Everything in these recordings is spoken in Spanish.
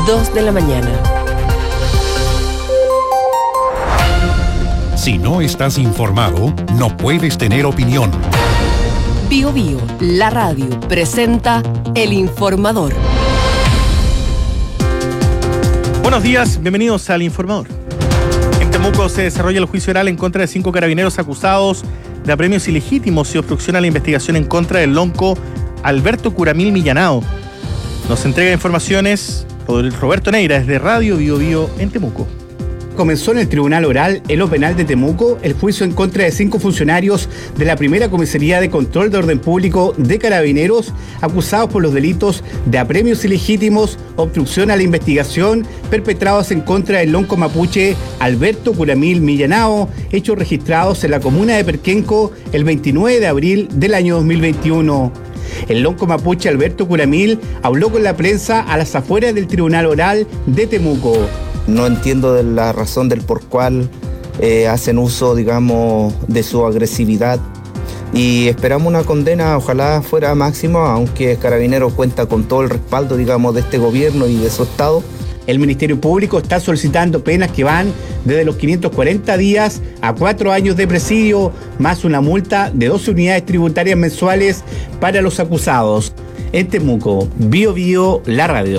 2 de la mañana. Si no estás informado, no puedes tener opinión. Bío Bío, la radio, presenta El Informador. Buenos días, bienvenidos al Informador. En Temuco se desarrolla el juicio oral en contra de 5 carabineros acusados de apremios ilegítimos y obstrucción a la investigación en contra del lonco Alberto Curamil Millanao. Nos entrega informaciones Roberto Neira desde Radio Bío Bío en Temuco. Comenzó en el Tribunal Oral en lo Penal de Temuco el juicio en contra de 5 funcionarios de la primera Comisaría de Control de Orden Público de Carabineros acusados por los delitos de apremios ilegítimos, obstrucción a la investigación perpetrados en contra del lonco mapuche Alberto Curamil Millanao, hechos registrados en la comuna de Perquenco el 29 de abril del año 2021. El lonco mapuche Alberto Curamil habló con la prensa a las afueras del Tribunal Oral de Temuco. No entiendo de la razón del por cual hacen uso, digamos, de su agresividad y esperamos una condena, ojalá fuera máxima, aunque Carabineros cuenta con todo el respaldo, digamos, de este gobierno y de su Estado. El Ministerio Público está solicitando penas que van desde los 540 días a 4 años de presidio, más una multa de 12 unidades tributarias mensuales para los acusados. En Temuco, Bío Bío, la radio.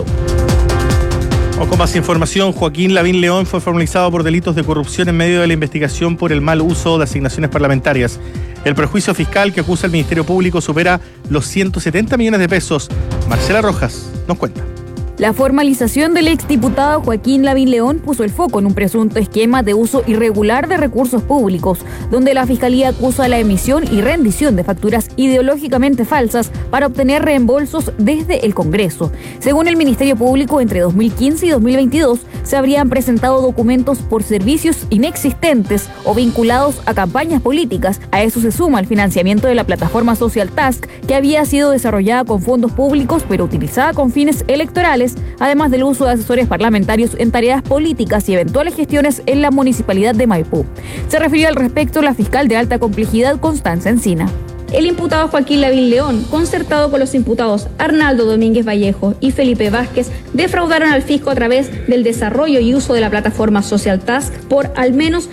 Con más información, Joaquín Lavín León fue formalizado por delitos de corrupción en medio de la investigación por el mal uso de asignaciones parlamentarias. El perjuicio fiscal que acusa el Ministerio Público supera los 170 millones de pesos. Marcela Rojas nos cuenta. La formalización del exdiputado Joaquín Lavín León puso el foco en un presunto esquema de uso irregular de recursos públicos, donde la Fiscalía acusa la emisión y rendición de facturas ideológicamente falsas para obtener reembolsos desde el Congreso. Según el Ministerio Público, entre 2015 y 2022 se habrían presentado documentos por servicios inexistentes o vinculados a campañas políticas. A eso se suma el financiamiento de la plataforma Social Task, que había sido desarrollada con fondos públicos pero utilizada con fines electorales, además del uso de asesores parlamentarios en tareas políticas y eventuales gestiones en la municipalidad de Maipú. Se refirió al respecto la fiscal de alta complejidad Constanza Encina. El imputado Joaquín Lavín León, concertado con los imputados Arnaldo Domínguez Vallejo y Felipe Vázquez, defraudaron al fisco a través del desarrollo y uso de la plataforma Social Task por al menos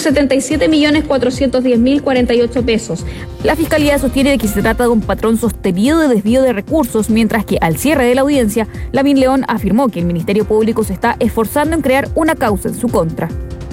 177.410.048 pesos. La Fiscalía sostiene que se trata de un patrón sostenido de desvío de recursos, mientras que al cierre de la audiencia, Lavín León afirmó que el Ministerio Público se está esforzando en crear una causa en su contra.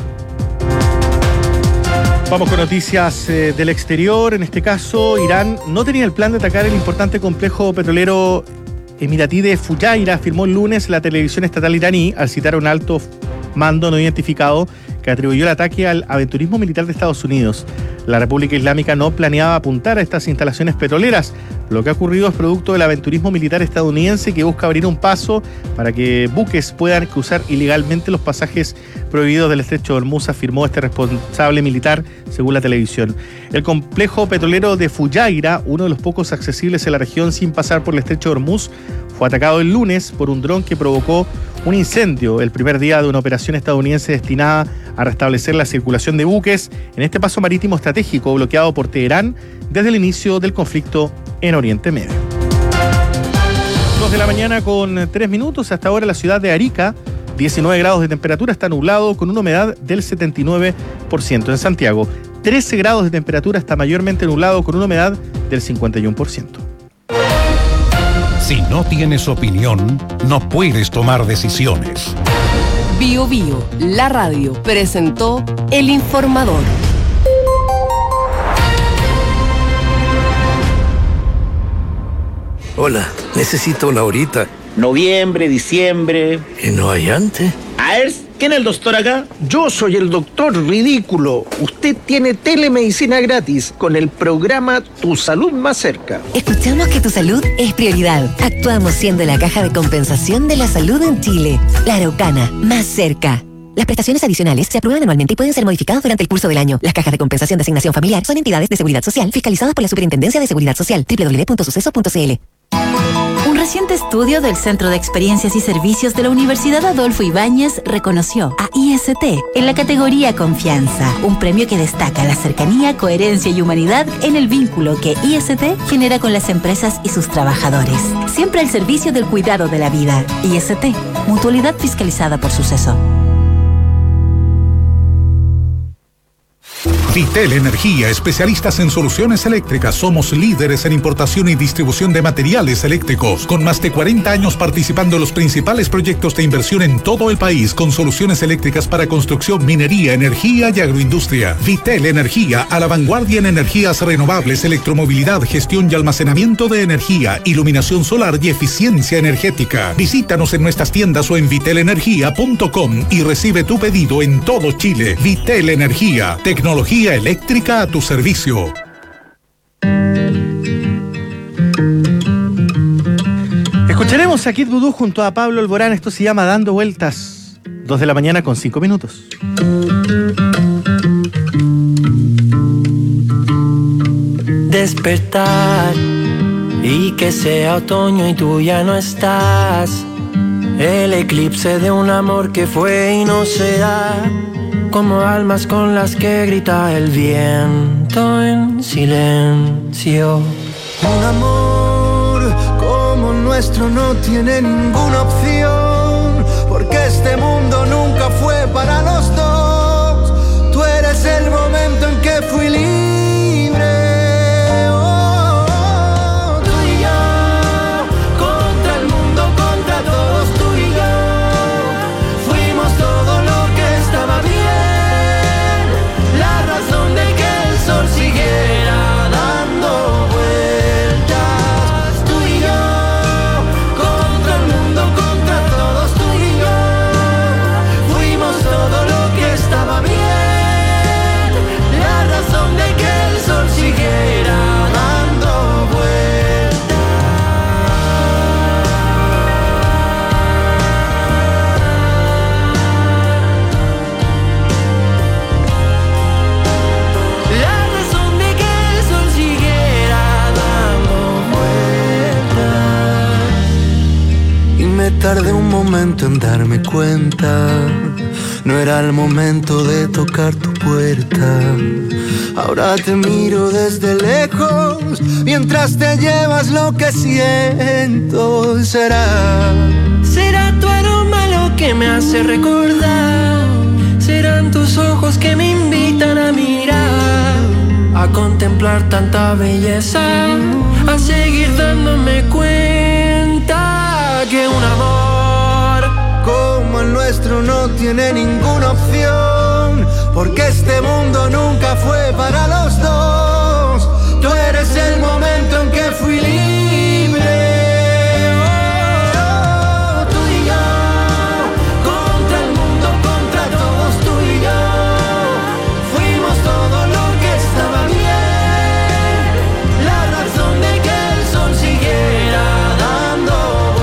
Vamos con noticias del exterior. En este caso, Irán no tenía el plan de atacar el importante complejo petrolero emiratí de Fujairah, afirmó el lunes la televisión estatal iraní al citar a un alto mando no identificado que atribuyó el ataque al aventurismo militar de Estados Unidos. La República Islámica no planeaba apuntar a estas instalaciones petroleras. Lo que ha ocurrido es producto del aventurismo militar estadounidense que busca abrir un paso para que buques puedan cruzar ilegalmente los pasajes prohibidos del estrecho de Hormuz, afirmó este responsable militar, según la televisión. El complejo petrolero de Fujairah, uno de los pocos accesibles en la región sin pasar por el estrecho de Hormuz, fue atacado el lunes por un dron que provocó un incendio el primer día de una operación estadounidense destinada a restablecer la circulación de buques en este paso marítimo estratégico bloqueado por Teherán desde el inicio del conflicto en Oriente Medio. 2 de la mañana con 3 minutos. Hasta ahora la ciudad de Arica, 19 grados de temperatura, está nublado con una humedad del 79%. En Santiago, 13 grados de temperatura, está mayormente nublado con una humedad del 51%. Si no tienes opinión, no puedes tomar decisiones. Bío Bío, la radio, presentó El Informador. Hola, necesito una horita. Noviembre, diciembre. ¿Y no hay antes? A ver, ¿quién es el doctor acá? Yo soy el doctor ridículo. Usted tiene telemedicina gratis con el programa Tu Salud Más Cerca. Escuchamos que tu salud es prioridad. Actuamos siendo la caja de compensación de la salud en Chile. La Araucana, más cerca. Las prestaciones adicionales se aprueban anualmente y pueden ser modificadas durante el curso del año. Las cajas de compensación de asignación familiar son entidades de seguridad social fiscalizadas por la Superintendencia de Seguridad Social. www.suceso.cl. reciente estudio del Centro de Experiencias y Servicios de la Universidad Adolfo Ibáñez reconoció a IST en la categoría Confianza, un premio que destaca la cercanía, coherencia y humanidad en el vínculo que IST genera con las empresas y sus trabajadores. Siempre al servicio del cuidado de la vida. IST, mutualidad fiscalizada por Suceso. Vitel Energía, especialistas en soluciones eléctricas. Somos líderes en importación y distribución de materiales eléctricos, con más de 40 años participando en los principales proyectos de inversión en todo el país, con soluciones eléctricas para construcción, minería, energía y agroindustria. Vitel Energía, a la vanguardia en energías renovables, electromovilidad, gestión y almacenamiento de energía, iluminación solar y eficiencia energética. Visítanos en nuestras tiendas o en vitelenergia.com y recibe tu pedido en todo Chile. Vitel Energía, tecnología eléctrica a tu servicio. Escucharemos a Kid Voodoo junto a Pablo Alborán. Esto se llama Dando Vueltas. 2 de la mañana con 5 minutos. Despertar y que sea otoño y tú ya no estás. El eclipse de un amor que fue y no será. Como almas con las que grita el viento en silencio. Un amor como nuestro no tiene ninguna opción, porque este mundo nunca fue para los dos. Tú eres el momento en que fui libre. Oh, tú y yo, contra el mundo, contra todos, tú y yo. Fuimos todo lo que estaba bien. Siguiera dando vueltas, tú y yo, contra el mundo, contra todos, tú y yo, fuimos todo lo que estaba bien, la razón de que el sol siguiera dando vueltas. Me tardé un momento en darme cuenta, no era el momento de tocar tu puerta. Ahora te miro desde lejos, mientras te llevas lo que siento. Será tu aroma lo que me hace recordar, serán tus ojos que me invitan a mirar, a contemplar tanta belleza, a seguir dándome cuenta que un amor como el nuestro no tiene ninguna opción, porque este mundo nunca fue para los dos. Tú eres el momento en que fui libre. Oh, tú y yo, contra el mundo, contra todos, tú y yo, fuimos todo lo que estaba bien, la razón de que el sol siguiera dando.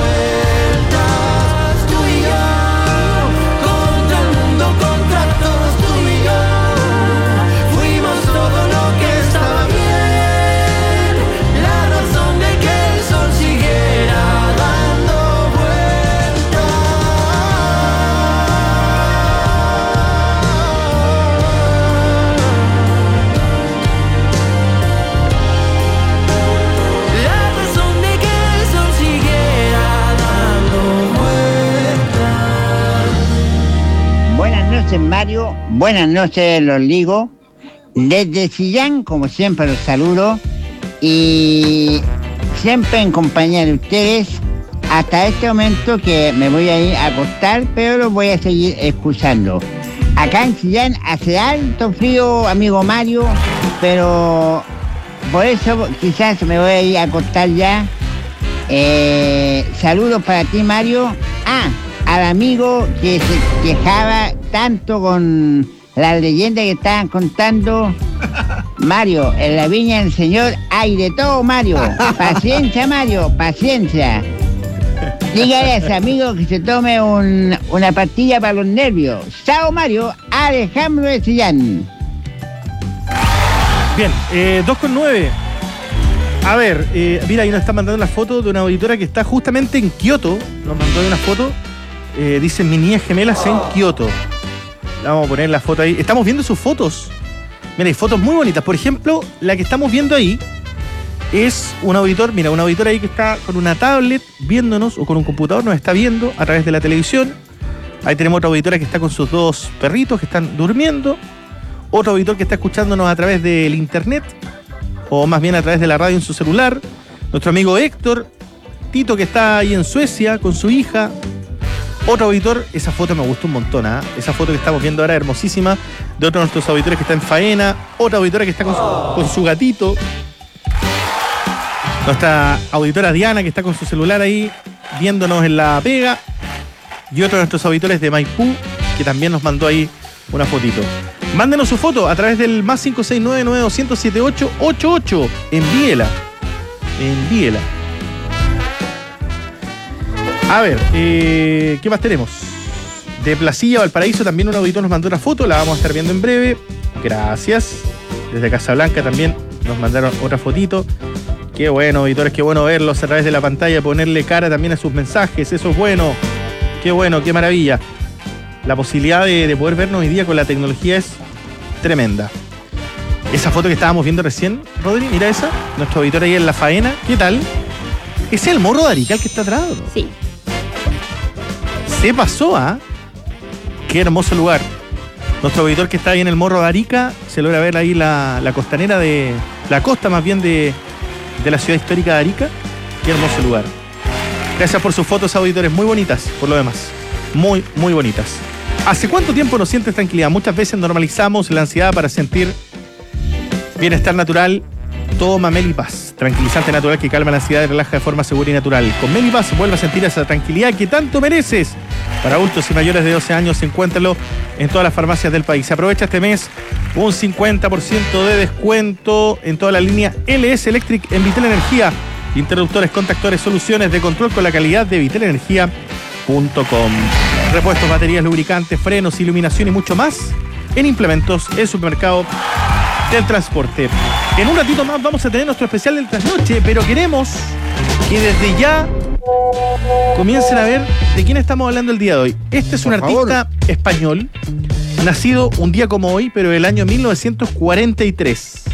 Mario, buenas noches, los ligo. Desde Chillán, como siempre, los saludo y siempre en compañía de ustedes hasta este momento que me voy a ir a acostar, pero los voy a seguir escuchando. Acá en Chillán hace alto frío, amigo Mario, pero por eso quizás me voy a ir a acostar ya. Saludos para ti, Mario. Al amigo que se quejaba tanto con las leyendas que estaban contando. Mario, en la viña del Señor hay de todo, Mario. Paciencia, Mario, paciencia. Dígale a ese amigo que se tome una pastilla para los nervios. Chao, Mario. Alejandro de Chillán. Bien, 2:09. A ver, mira, ahí nos está mandando la foto de una auditora que está justamente en Kioto. Nos mandó ahí una foto. Dice mis niñas gemelas en Kioto. Vamos a poner la foto ahí. Estamos viendo sus fotos. Mira, hay fotos muy bonitas. Por ejemplo, la que estamos viendo ahí es un auditor. Mira, un auditor ahí que está con una tablet viéndonos, o con un computador, nos está viendo a través de la televisión. Ahí tenemos otra auditora que está con sus dos perritos que están durmiendo. Otro auditor que está escuchándonos a través del internet, o más bien a través de la radio en su celular. Nuestro amigo Héctor, Tito, que está ahí en Suecia con su hija. Otro auditor, esa foto me gustó un montón, ¿eh? Esa foto que estamos viendo ahora, hermosísima, de otro de nuestros auditores que está en faena. Otra auditora que está con su gatito. Nuestra auditora Diana, que está con su celular ahí, viéndonos en la pega. Y otro de nuestros auditores de Maipú, que también nos mandó ahí una fotito. Mándenos su foto a través del más 569-9200-7888. Envíela. A ver, ¿qué más tenemos? De Placilla, Valparaíso, también un auditor nos mandó una foto, la vamos a estar viendo en breve. Gracias. Desde Casablanca también nos mandaron otra fotito. Qué bueno, auditores, qué bueno verlos a través de la pantalla, ponerle cara también a sus mensajes, eso es bueno. Qué bueno, qué maravilla. La posibilidad de poder vernos hoy día con la tecnología es tremenda. Esa foto que estábamos viendo recién, Rodri, mira esa, nuestro auditor ahí en la faena, ¿qué tal? ¿Es el Morro de Arica el que está atrás, ¿no? Sí. Se pasó, ¿ah? Qué hermoso lugar. Nuestro auditor que está ahí en el Morro de Arica, se logra ver ahí la costanera de... la costa más bien de la ciudad histórica de Arica. Qué hermoso lugar. Gracias por sus fotos, auditores, muy bonitas, por lo demás. Muy, muy bonitas. ¿Hace cuánto tiempo no sientes tranquilidad? Muchas veces normalizamos la ansiedad para sentir bienestar natural. Toma Melipaz, tranquilizante natural que calma la ansiedad y relaja de forma segura y natural. Con Melipaz vuelve a sentir esa tranquilidad que tanto mereces. Para adultos y mayores de 12 años, encuéntralo en todas las farmacias del país. Aprovecha este mes un 50% de descuento en toda la línea LS Electric en Vitel Energía. Interruptores, contactores, soluciones de control con la calidad de vitelenergia.com. Repuestos, baterías, lubricantes, frenos, iluminación y mucho más en Implementos, el supermercado del transporte. En un ratito más vamos a tener nuestro especial del trasnoche, pero queremos que desde ya comiencen a ver de quién estamos hablando el día de hoy. Este es un artista español, nacido un día como hoy, pero del año 1943.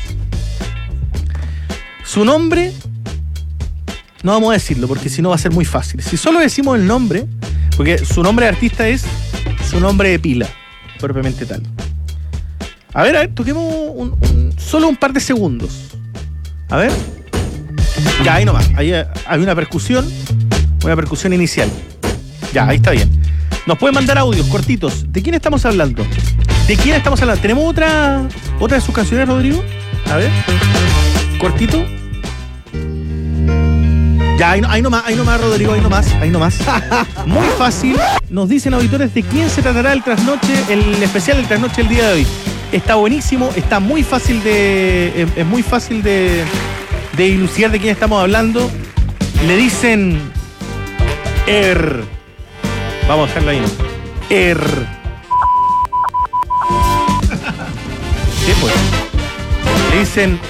Su nombre, no vamos a decirlo porque si no va a ser muy fácil. Si solo decimos el nombre, porque su nombre de artista es su nombre de pila, propiamente tal. A ver, toquemos solo un par de segundos. A ver. Ya, ahí nomás. Ahí hay una percusión inicial. Ya, ahí está bien. Nos pueden mandar audios cortitos. ¿De quién estamos hablando? ¿Tenemos otra de sus canciones, Rodrigo? A ver. Cortito. Ya, ahí nomás, Rodrigo, ahí nomás. Muy fácil. Nos dicen auditores de quién se tratará el especial del trasnoche el día de hoy. Está buenísimo, está muy fácil es muy fácil de dilucidar de quién estamos hablando. Le dicen vamos a dejarlo ahí, ¿no? ¿Qué pues? Le dicen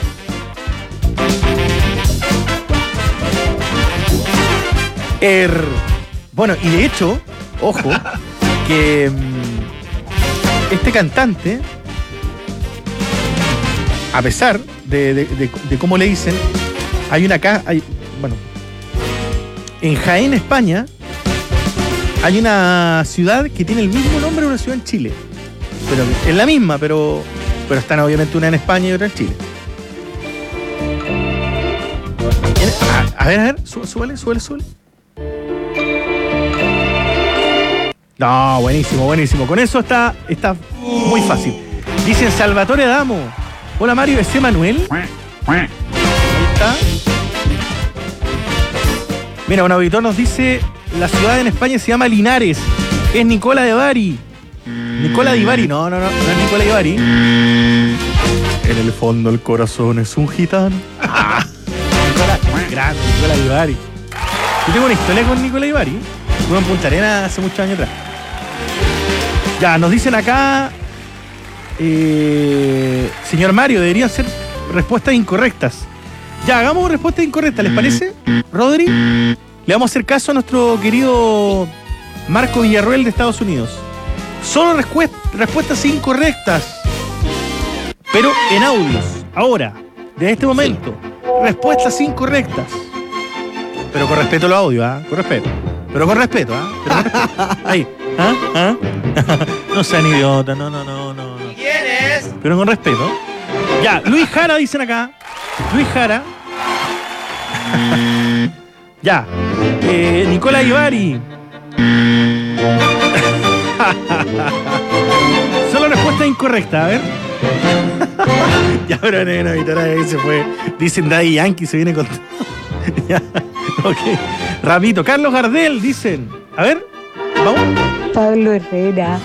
Bueno, y de hecho, ojo, que este cantante, a pesar de cómo le dicen, en Jaén, España, hay una ciudad que tiene el mismo nombre de una ciudad en Chile. Pero es la misma, pero están obviamente una en España y otra en Chile. A ver, súbele. No, buenísimo. Con eso está muy fácil. Dicen Salvatore Adamo. Hola Mario, ¿es Emanuel? Ahí está. Mira, un auditor nos dice, la ciudad en España se llama Linares. Es Nicola de Bari. Nicola Di Bari. No es Nicola Di Bari. En el fondo el corazón es un gitano. Grande, Nicola Di Bari. Yo tengo una historia con Nicola Di Bari. Estuve en Punta Arenas hace muchos años atrás. Ya, nos dicen acá, señor Mario, deberían ser respuestas incorrectas. Ya, hagamos respuesta incorrecta, ¿les parece? Rodri, le vamos a hacer caso a nuestro querido Marco Villarroel de Estados Unidos. Solo respuestas incorrectas, pero en audios. Ahora, de este momento, respuestas incorrectas. Pero con respeto a los audios, ¿ah? Con respeto. Pero con respeto, ¿ah? Ahí. ¿Ah? No sean idiotas, no. ¿Quién es? Pero con respeto. Ya, Luis Jara, dicen acá. Luis Jara. Ya. Nicola Ibarri. Solo respuesta incorrecta, a ver. Ya, pero no, ahí se fue. Dicen Daddy Yankee, se viene con todo. Ya, ok. Rapidito, Carlos Gardel, dicen. A ver, vamos. Pablo Herrera.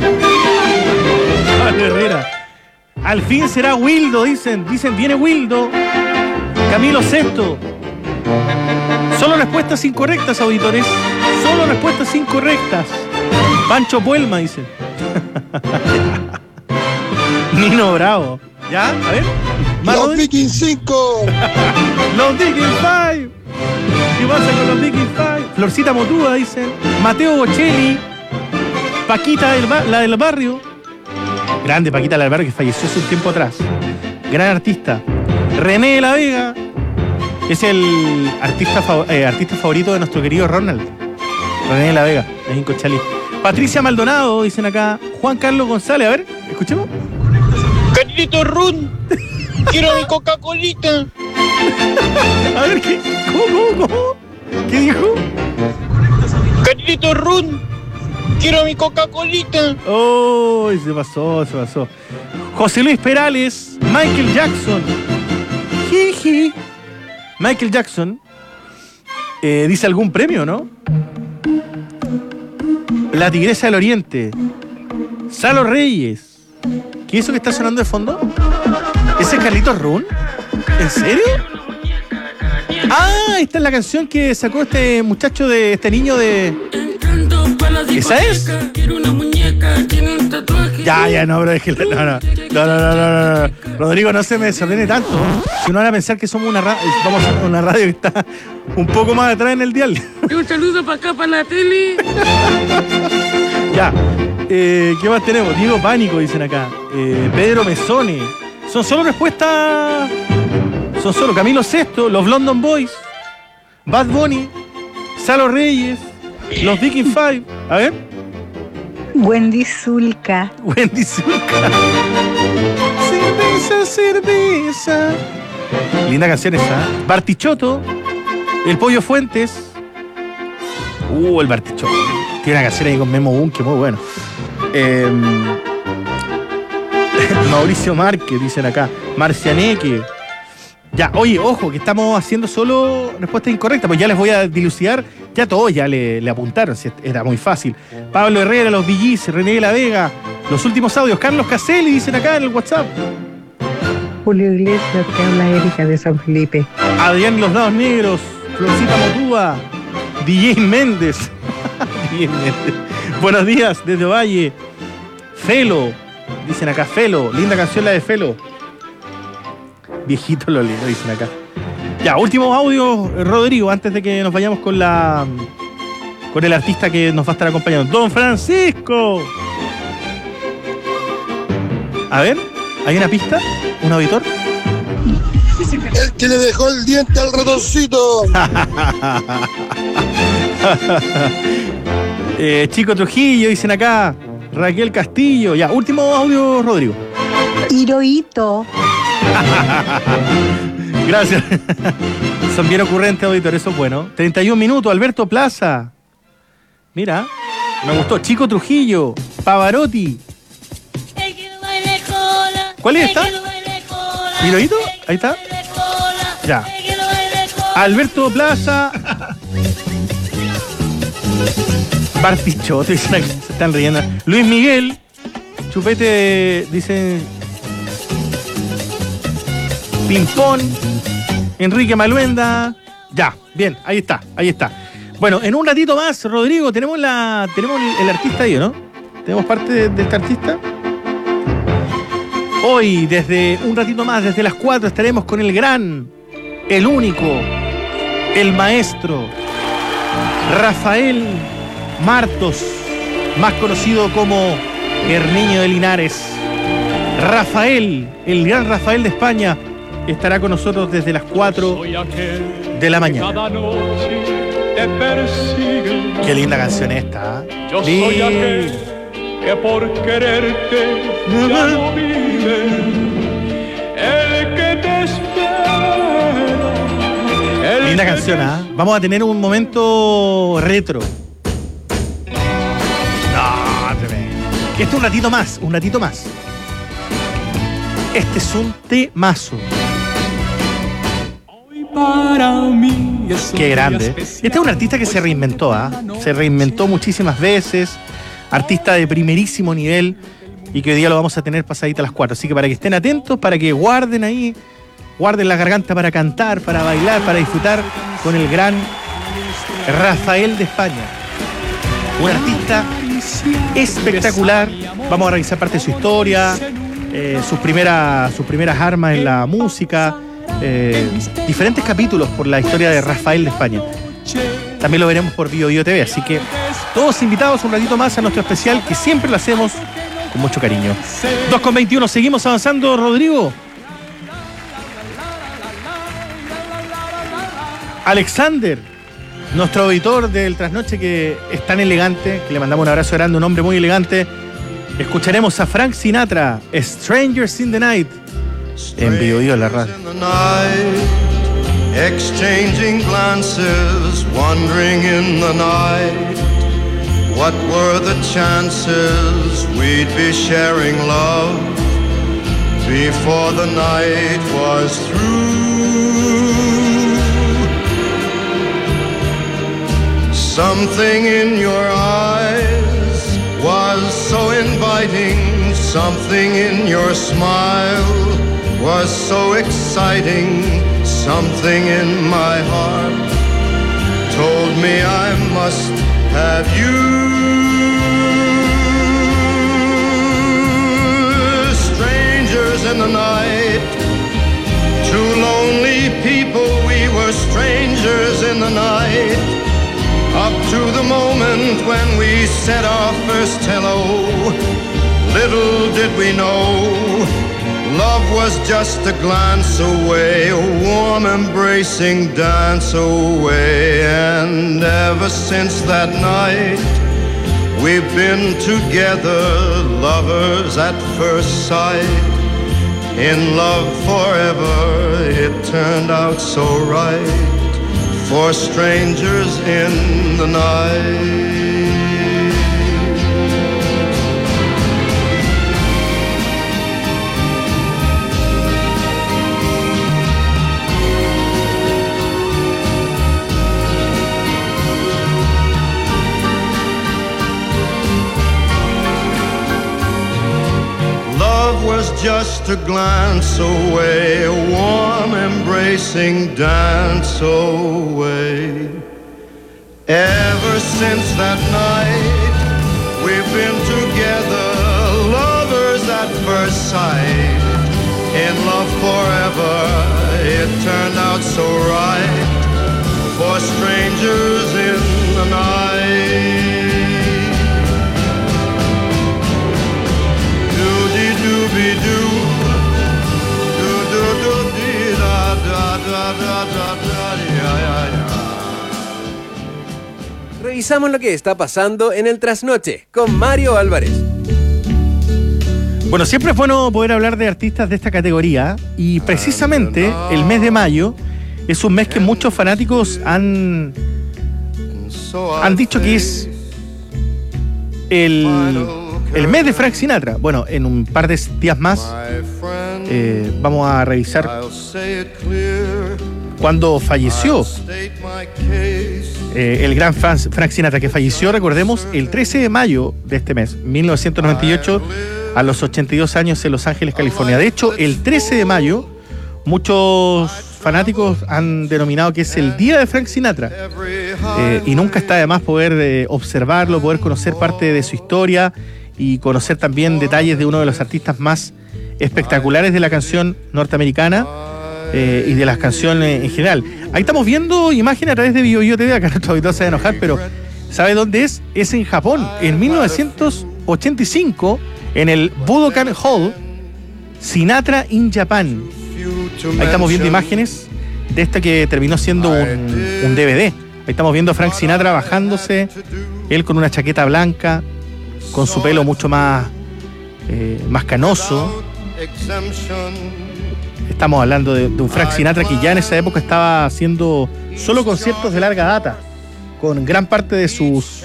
Pablo Herrera. Al fin será Wildo, dicen. Dicen, viene Wildo. Camilo Sesto. Solo respuestas incorrectas, auditores. Solo respuestas incorrectas. Pancho Puelma, dicen. Nino Bravo. ¿Ya? A ver. Los Vikings 5. Los Vikings 5. ¿Qué pasa con los Vikings 5? Florcita Motúa, dicen. Mateo Bocelli. Paquita, la del barrio. Grande Paquita, la del barrio, que falleció hace un tiempo atrás. Gran artista. René de la Vega. Es el artista favorito de nuestro querido Ronald. René de la Vega, de en Conchalí. Patricia Maldonado, dicen acá. Juan Carlos González, a ver, escuchemos. Carlito Run. Quiero mi Coca-Colita. A ver, ¿qué? ¿Cómo? ¿Qué dijo? Carlito Run. Quiero mi Coca-Colita. Oh, se pasó. José Luis Perales. Michael Jackson. Jiji. Michael Jackson. Dice algún premio, ¿no? La Tigresa del Oriente. Salo Reyes. ¿Qué es eso que está sonando de fondo? ¿Ese es Carlitos Run? ¿En serio? Ah, esta es la canción que sacó este muchacho de este niño de... ¿Esa es? Ya, no, bro, es que no. Rodrigo, no se me desordene tanto. Si no van a pensar que somos vamos a una radio que está un poco más atrás en el dial. Un saludo para acá, para la tele. Ya, ¿qué más tenemos? Diego Pánico, dicen acá. Pedro Mesone. Son solo respuestas. Son solo Camilo Sesto, los London Boys, Bad Bunny, Salo Reyes, los Viking 5. A ver. Wendy Zulka. Cerveza. Linda canción esa. Bartichotto, el Pollo Fuentes. El Bartichotto. Tiene una canción ahí con Memo Bunke, muy bueno. Mauricio Márquez, dicen acá. Marcianeque. Ya, oye, ojo, que estamos haciendo solo respuestas incorrectas, pues ya les voy a dilucidar, ya todos ya le apuntaron, era muy fácil. Pablo Herrera, los VGs, René de la Vega, los últimos audios, Carlos Caselli, dicen acá en el WhatsApp. Julio Iglesias, te habla Erika de San Felipe. Adrián Los Dados Negros, Florcita Motúa, DJ Méndez. DJ Méndez. Buenos días, desde Valle. Felo, dicen acá, Felo, linda canción la de Felo. Viejito lo lindo, dicen acá. Ya, último audio, Rodrigo, antes de que nos vayamos con el artista que nos va a estar acompañando. Don Francisco. A ver, ¿hay una pista? ¿Un auditor? El que le dejó el diente al ratoncito. Chico Trujillo, dicen acá. Raquel Castillo. Ya, último audio, Rodrigo. Hirohito. Gracias. Son bien ocurrentes, auditor, eso es bueno. 31 minutos, Alberto Plaza. Mira, me gustó. Chico Trujillo, Pavarotti. ¿Cuál es esta? ¿Hirohito? Ahí está. Ya. Alberto Plaza. Bartichotto, se están riendo. Luis Miguel. Chupete, dicen. Pimpón, Enrique Maluenda. Ya, bien, ahí está. Bueno, en un ratito más, Rodrigo, tenemos el artista ahí, ¿no? ¿Tenemos parte de este artista? Hoy, desde un ratito más, desde las 4, estaremos con el gran el único, el maestro, Rafael Martos, más conocido como el Niño de Linares. Rafael, el gran Rafael de España, estará con nosotros desde las 4 de la mañana. Qué linda canción esta, ¿eh? Yo soy aquel que por quererte ya no vive, el que te espera. Linda canción, ¿ah? ¿Eh? Vamos a tener un momento retro. No, tremendo. Este es un ratito más. Este es un temazo. Para mí es qué grande. Este es un artista que se reinventó, se reinventó muchísimas veces, artista de primerísimo nivel y que hoy día lo vamos a tener pasadita a las 4. Así que para que estén atentos, para que guarden la garganta para cantar, para bailar, para disfrutar con el gran Rafael de España. Un artista espectacular. Vamos a revisar parte de su historia, sus primeras armas en la música. Diferentes capítulos por la historia de Rafael de España. También lo veremos por BioBio TV, así que todos invitados un ratito más a nuestro especial que siempre lo hacemos con mucho cariño. 2:21, seguimos avanzando, Rodrigo. Alexander, nuestro auditor del Trasnoche, que es tan elegante, que le mandamos un abrazo grande, un hombre muy elegante. Escucharemos a Frank Sinatra, Strangers in the Night, en BioBio, la radio. Exchanging glances, wandering in the night. What were the chances we'd be sharing love before the night was through? Something in your eyes was so inviting, something in your smile was so exciting, something in my heart told me I must have you. Strangers in the night, two lonely people, we were strangers in the night, up to the moment when we said our first hello. Little did we know love was just a glance away, a warm embracing dance away. And ever since that night, we've been together, lovers at first sight. In love forever, it turned out so right, for strangers in the night. Was just a glance away, a warm embracing dance away. Ever since that night, we've been together, lovers at first sight. In love forever, it turned out so right, for strangers in the night. Revisamos lo que está pasando en el Trasnoche con Mario Álvarez. Bueno, siempre es bueno poder hablar de artistas de esta categoría y precisamente el mes de mayo es un mes que muchos fanáticos han dicho que es el mes de Frank Sinatra. Bueno, en un par de días más vamos a revisar cuando falleció el gran Frank Sinatra, que falleció, recordemos, el 13 de mayo de este mes, 1998, a los 82 años en Los Ángeles, California. De hecho, el 13 de mayo, muchos fanáticos han denominado que es el día de Frank Sinatra. Y nunca está de más poder observarlo, poder conocer parte de su historia y conocer también detalles de uno de los artistas más espectaculares de la canción norteamericana. y de las canciones en general. Ahí estamos viendo imágenes a través de BioBio TV, acá nuestro auditor se va a enojar, pero ¿sabe dónde es? Es en Japón, en 1985, en el Budokan Hall, Sinatra in Japan. Ahí estamos viendo imágenes de esta que terminó siendo un DVD. Ahí estamos viendo a Frank Sinatra bajándose, él con una chaqueta blanca, con su pelo mucho más canoso. Estamos hablando de un Frank Sinatra que ya en esa época estaba haciendo solo conciertos de larga data, con gran parte de sus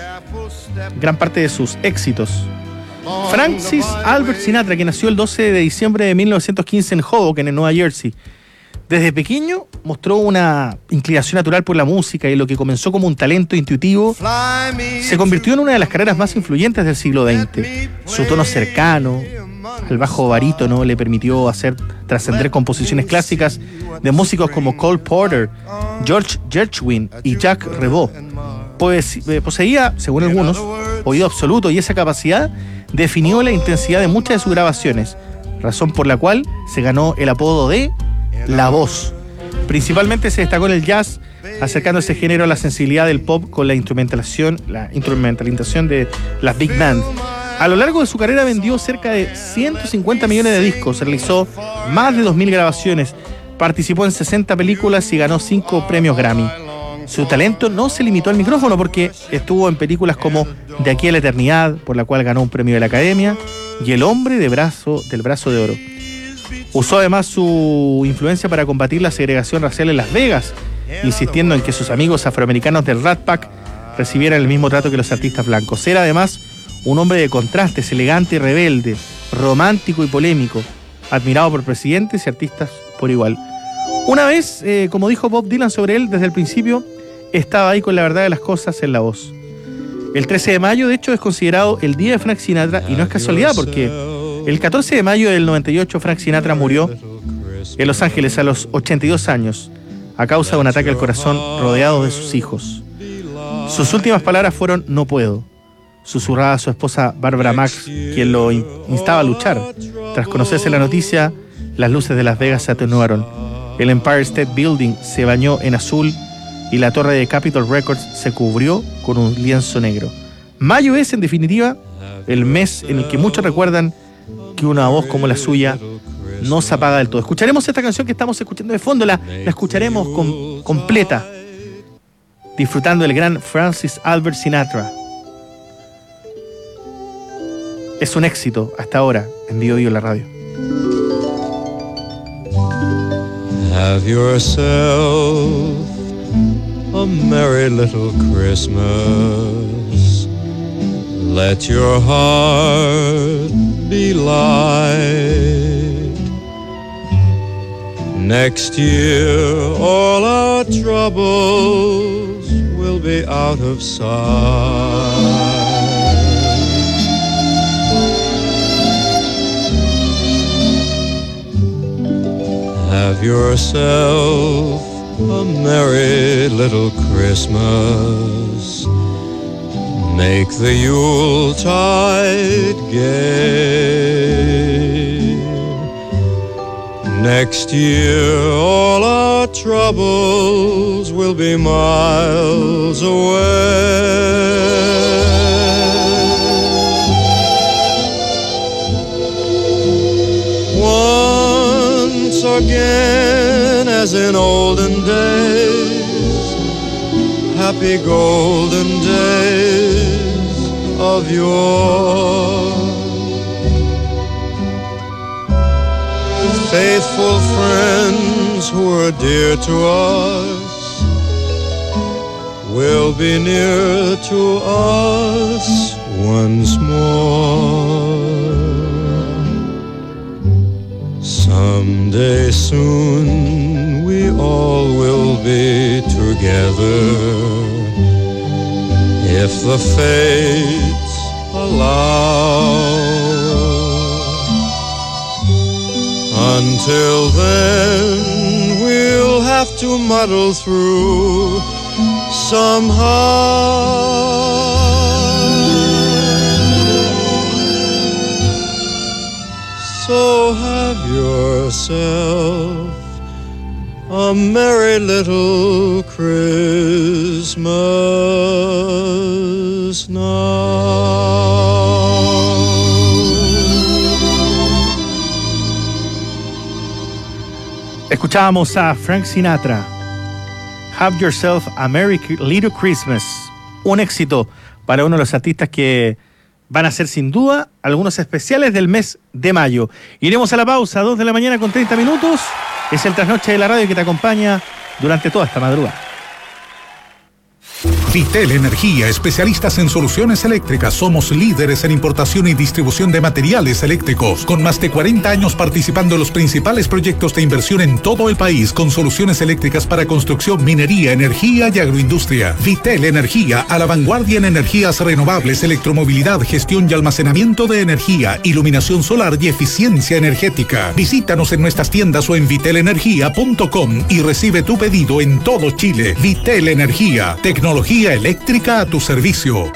éxitos. Francis Albert Sinatra, que nació el 12 de diciembre de 1915 en Hoboken, en Nueva Jersey. Desde pequeño mostró una inclinación natural por la música, y lo que comenzó como un talento intuitivo se convirtió en una de las carreras más influyentes del siglo XX. Su tono cercano al bajo barítono le permitió hacer trascender composiciones clásicas de músicos como Cole Porter, George Gershwin y Jacques Revaux. Poseía, según algunos, oído absoluto, y esa capacidad definió la intensidad de muchas de sus grabaciones, razón por la cual se ganó el apodo de La Voz. Principalmente se destacó en el jazz, acercando ese género a la sensibilidad del pop con la instrumentalización de las big band. A lo largo de su carrera vendió cerca de 150 millones de discos, realizó más de 2.000 grabaciones, participó en 60 películas y ganó 5 premios Grammy. Su talento no se limitó al micrófono, porque estuvo en películas como De aquí a la eternidad, por la cual ganó un premio de la Academia, y El hombre del brazo de oro. Usó además su influencia para combatir la segregación racial en Las Vegas, insistiendo en que sus amigos afroamericanos del Rat Pack recibieran el mismo trato que los artistas blancos. Era además un hombre de contrastes, elegante y rebelde, romántico y polémico, admirado por presidentes y artistas por igual. Una vez, como dijo Bob Dylan sobre él desde el principio, estaba ahí con la verdad de las cosas en la voz. El 13 de mayo, de hecho, es considerado el día de Frank Sinatra, y no es casualidad, porque el 14 de mayo del 98 Frank Sinatra murió en Los Ángeles a los 82 años a causa de un ataque al corazón, rodeado de sus hijos. Sus últimas palabras fueron "no puedo", susurraba a su esposa Barbara Max, quien lo instaba a luchar. Tras conocerse la noticia, las luces de Las Vegas se atenuaron. El Empire State Building se bañó en azul y la torre de Capitol Records se cubrió con un lienzo negro. Mayo es, en definitiva, el mes en el que muchos recuerdan que una voz como la suya no se apaga del todo. Escucharemos esta canción que estamos escuchando de fondo, la escucharemos completa, disfrutando del gran Francis Albert Sinatra. Es un éxito hasta ahora en BioBio la radio. Have yourself a merry little Christmas. Let your heart be light. Next year all our troubles will be out of sight. Have yourself a merry little Christmas. Make the Yuletide gay. Next year all our troubles will be miles away. Once again, as in olden days, happy golden days of yore. Faithful friends who are dear to us will be near to us once more. Someday soon we all will be together, if the fates allow. Until then we'll have to muddle through somehow. So have yourself a merry little Christmas now. Escuchábamos a Frank Sinatra, Have Yourself a Merry Little Christmas, un éxito para uno de los artistas que van a ser sin duda algunos especiales del mes de mayo. Iremos a la pausa, 2 de la mañana con 30 minutos. Es el trasnoche de la radio que te acompaña durante toda esta madrugada. Vitel Energía, especialistas en soluciones eléctricas. Somos líderes en importación y distribución de materiales eléctricos, con más de 40 años participando en los principales proyectos de inversión en todo el país, con soluciones eléctricas para construcción, minería, energía y agroindustria. Vitel Energía, a la vanguardia en energías renovables, electromovilidad, gestión y almacenamiento de energía, iluminación solar y eficiencia energética. Visítanos en nuestras tiendas o en vitelenergia.com y recibe tu pedido en todo Chile. Vitel Energía, tecnología eléctrica a tu servicio.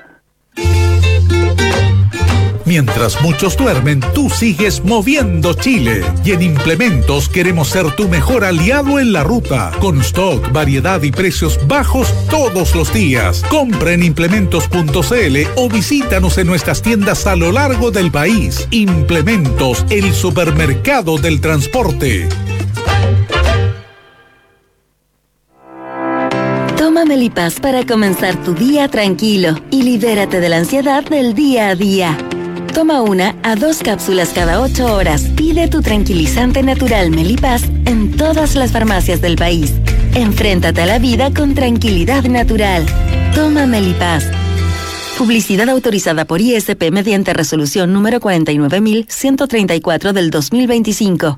Mientras muchos duermen, tú sigues moviendo Chile. Y en Implementos queremos ser tu mejor aliado en la ruta. Con stock, variedad y precios bajos todos los días. Compra en implementos.cl o visítanos en nuestras tiendas a lo largo del país. Implementos, el supermercado del transporte. Toma Melipaz para comenzar tu día tranquilo y libérate de la ansiedad del día a día. Toma 1 a 2 cápsulas cada 8 horas. Pide tu tranquilizante natural Melipaz en todas las farmacias del país. Enfréntate a la vida con tranquilidad natural. Toma Melipaz. Publicidad autorizada por ISP mediante resolución número 49.134 del 2025.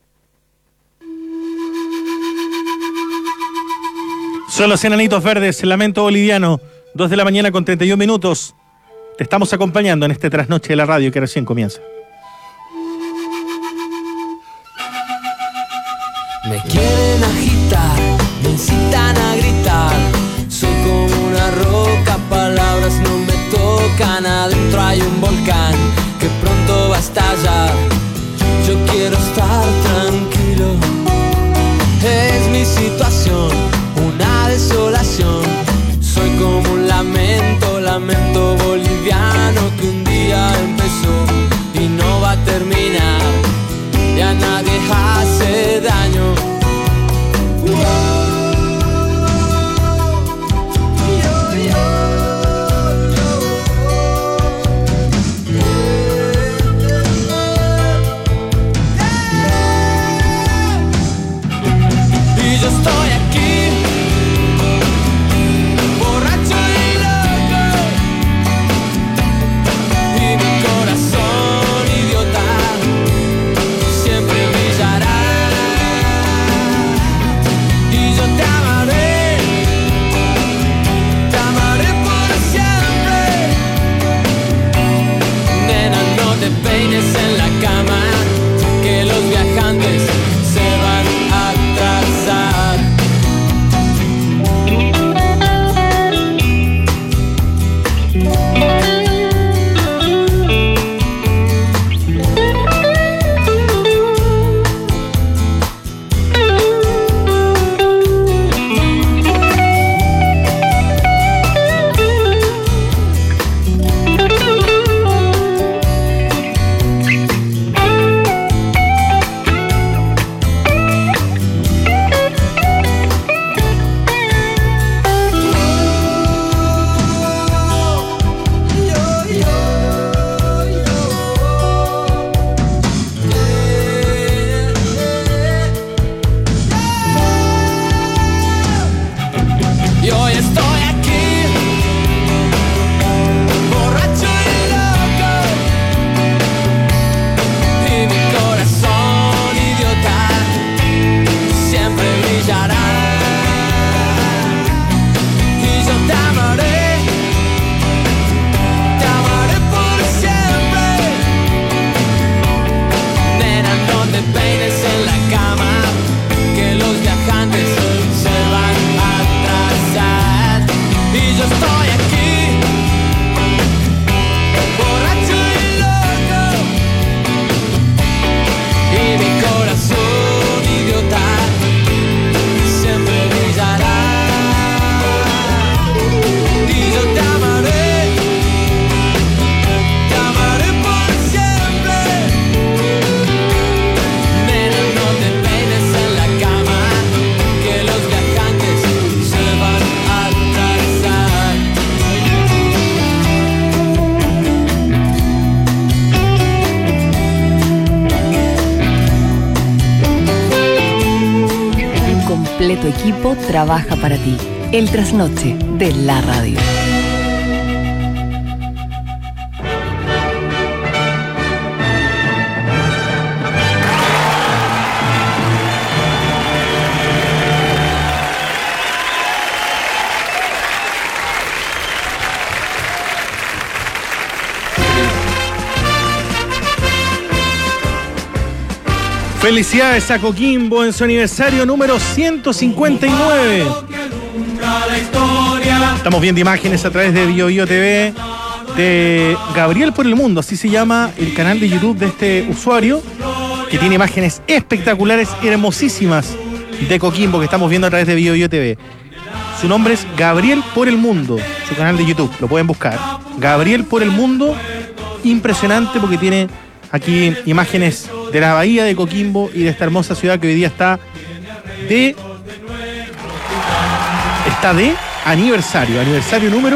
Son los Enanitos Verdes, Lamento Boliviano, 2 de la mañana con 31 minutos. Te estamos acompañando en este trasnoche de la radio que recién comienza. Me quieren agitar, me incitan a gritar. Soy como una roca, palabras no me tocan. Adentro hay un volcán que pronto va a estallar. Yo quiero estar tranquilo, es mi situación, una desolación. Soy como un lamento, lamento boliviano que un día empezó y no va a terminar. Y a nadie hace daño. Y yo estoy aquí tu equipo trabaja para ti. El trasnoche de la radio. Felicidades a Coquimbo en su aniversario número 159. Estamos viendo imágenes a través de BioBio TV de Gabriel por el Mundo, así se llama el canal de YouTube de este usuario, que tiene imágenes espectaculares, hermosísimas de Coquimbo que estamos viendo a través de BioBio TV. Su nombre es Gabriel por el Mundo, su canal de YouTube, lo pueden buscar. Gabriel por el Mundo, impresionante porque tiene aquí imágenes de la bahía de Coquimbo y de esta hermosa ciudad que hoy día está de aniversario número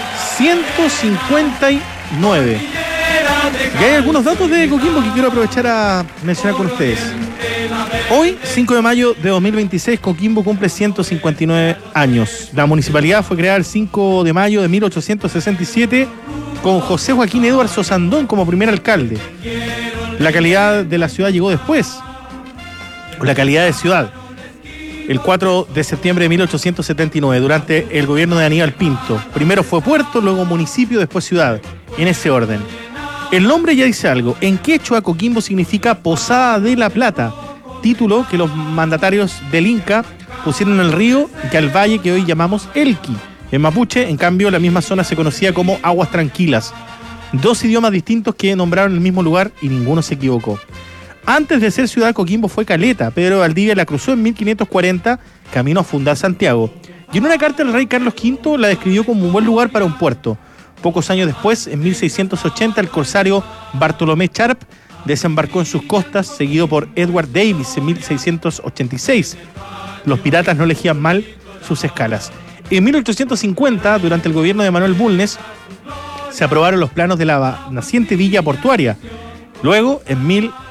159. Y hay algunos datos de Coquimbo que quiero aprovechar a mencionar con ustedes. Hoy, 5 de mayo de 2026, Coquimbo cumple 159 años. La municipalidad fue creada el 5 de mayo de 1867 con José Joaquín Eduardo Sosandón como primer alcalde. La calidad de la ciudad llegó después, la calidad de ciudad, el 4 de septiembre de 1879, durante el gobierno de Aníbal Pinto. Primero fue puerto, luego municipio, después ciudad, en ese orden. El nombre ya dice algo. En quechua, Coquimbo significa Posada de la Plata, título que los mandatarios del Inca pusieron en el río y al valle que hoy llamamos Elqui. En mapuche, en cambio, la misma zona se conocía como Aguas Tranquilas. Dos idiomas distintos que nombraron el mismo lugar y ninguno se equivocó. Antes de ser ciudad, Coquimbo fue caleta. Pedro de Valdivia la cruzó en 1540, camino a fundar Santiago. Y en una carta el rey Carlos V la describió como un buen lugar para un puerto. Pocos años después, en 1680, el corsario Bartolomé Charp desembarcó en sus costas, seguido por Edward Davis en 1686. Los piratas no elegían mal sus escalas. En 1850, durante el gobierno de Manuel Bulnes, se aprobaron los planos de la naciente villa portuaria. Luego, en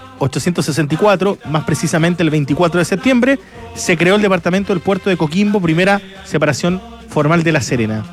1864, más precisamente el 24 de septiembre, se creó el departamento del puerto de Coquimbo, primera separación formal de La Serena.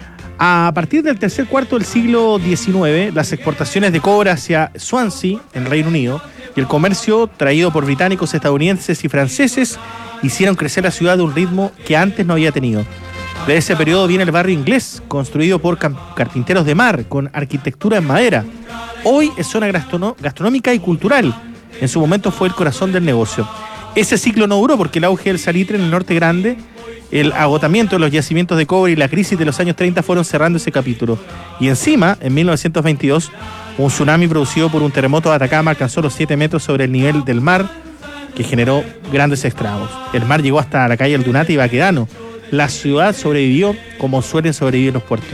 A partir del tercer cuarto del siglo XIX, las exportaciones de cobre hacia Swansea, en Reino Unido, y el comercio traído por británicos, estadounidenses y franceses hicieron crecer la ciudad de un ritmo que antes no había tenido. De ese periodo viene el barrio inglés, construido por carpinteros de mar, con arquitectura en madera. Hoy es zona gastronómica y cultural. En su momento fue el corazón del negocio. Ese ciclo no duró porque el auge del salitre en el norte grande, el agotamiento de los yacimientos de cobre y la crisis de los años 30 fueron cerrando ese capítulo. Y encima, en 1922, un tsunami producido por un terremoto de Atacama alcanzó los 7 metros sobre el nivel del mar, que generó grandes estragos. El mar llegó hasta la calle El Dunate y Baquedano. La ciudad sobrevivió como suelen sobrevivir los puertos.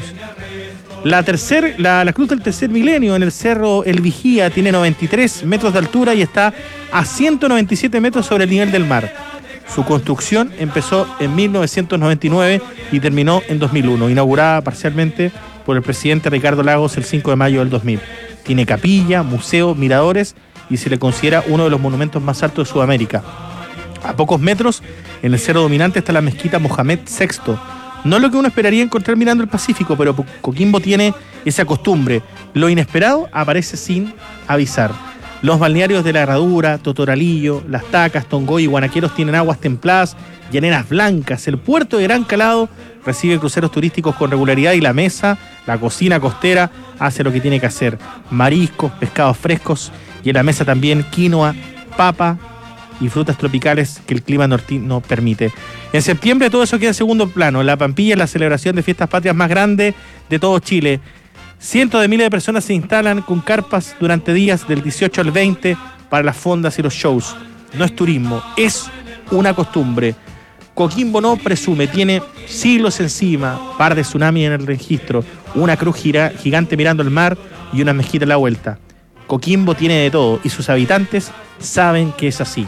La cruz del tercer milenio en el cerro El Vigía tiene 93 metros de altura y está a 197 metros sobre el nivel del mar. Su construcción empezó en 1999 y terminó en 2001, inaugurada parcialmente por el presidente Ricardo Lagos el 5 de mayo del 2000. Tiene capilla, museo, miradores y se le considera uno de los monumentos más altos de Sudamérica. A pocos metros, en el cerro dominante, está la mezquita Mohamed VI. No es lo que uno esperaría encontrar mirando el Pacífico, pero Coquimbo tiene esa costumbre. Lo inesperado aparece sin avisar. Los balnearios de La Herradura, Totoralillo, Las Tacas, Tongoy y Guanaqueros tienen aguas templadas y arenas blancas. El puerto de Gran Calado recibe cruceros turísticos con regularidad y la mesa, la cocina costera, hace lo que tiene que hacer. Mariscos, pescados frescos y en la mesa también quinoa, papa y frutas tropicales que el clima nortino permite. En septiembre todo eso queda en segundo plano. La Pampilla es la celebración de fiestas patrias más grande de todo Chile. Cientos de miles de personas se instalan con carpas durante días del 18 al 20 para las fondas y los shows. No es turismo, es una costumbre. Coquimbo no presume, tiene siglos encima, par de tsunami en el registro, una cruz gigante mirando el mar y una mezquita a la vuelta. Coquimbo tiene de todo y sus habitantes saben que es así.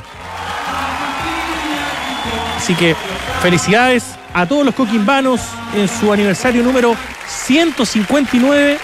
Así que felicidades a todos los coquimbanos en su aniversario número 159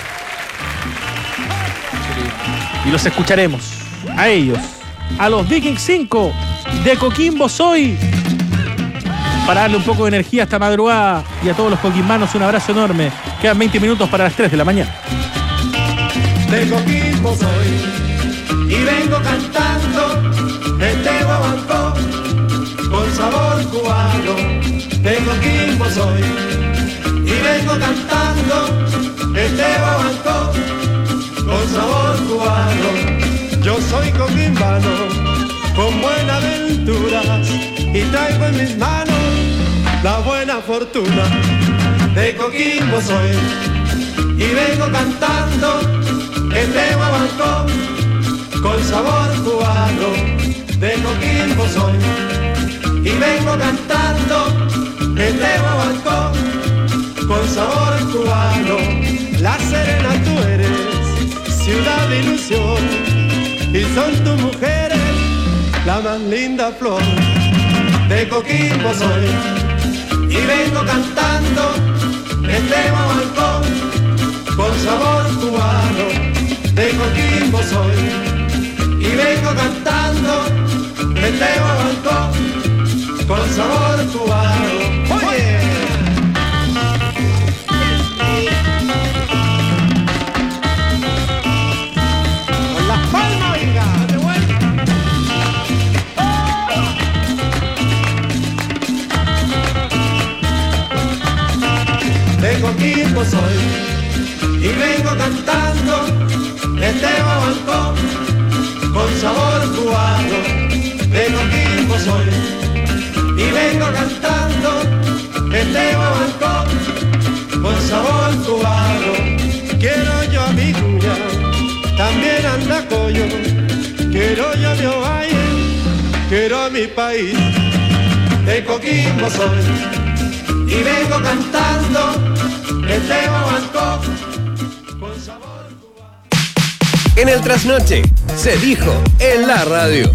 y los escucharemos a ellos, a los Vikings 5 de Coquimbo Soy. para darle un poco de energía esta madrugada. Y a todos los coquimbanos un abrazo enorme. Quedan 20 minutos para las 3 de la mañana. De Coquimbo soy y vengo cantando este guaguancó con sabor cubano. De Coquimbo soy y vengo cantando este guaguancó con sabor cubano. Yo soy coquimbano con buenas aventuras y traigo en mis manos la buena fortuna. De Coquimbo soy y vengo cantando este guaguancó con sabor cubano. De Coquimbo soy y vengo cantando este guaguancó con sabor cubano. La Serena tú eres, ciudad de ilusión, y son tus mujeres la más linda flor. De Coquimbo soy y vengo cantando este guaguancó con sabor cubano. De Coquimbo soy y vengo cantando este guaguancó con sabor cubano. ¡Oye! Con las palmas, oiga, de vuelta. De Coquimbo soy y vengo cantando este guaguancó con sabor cubano. De Coquimbo soy y vengo cantando este guaguancó con sabor cubano. Quiero yo a mi cuña, también anda collo. Quiero yo a mi ovalle, quiero a mi país. De Coquimbo soy y vengo cantando este guaguancó con sabor cubano. En el trasnoche se dijo en la radio.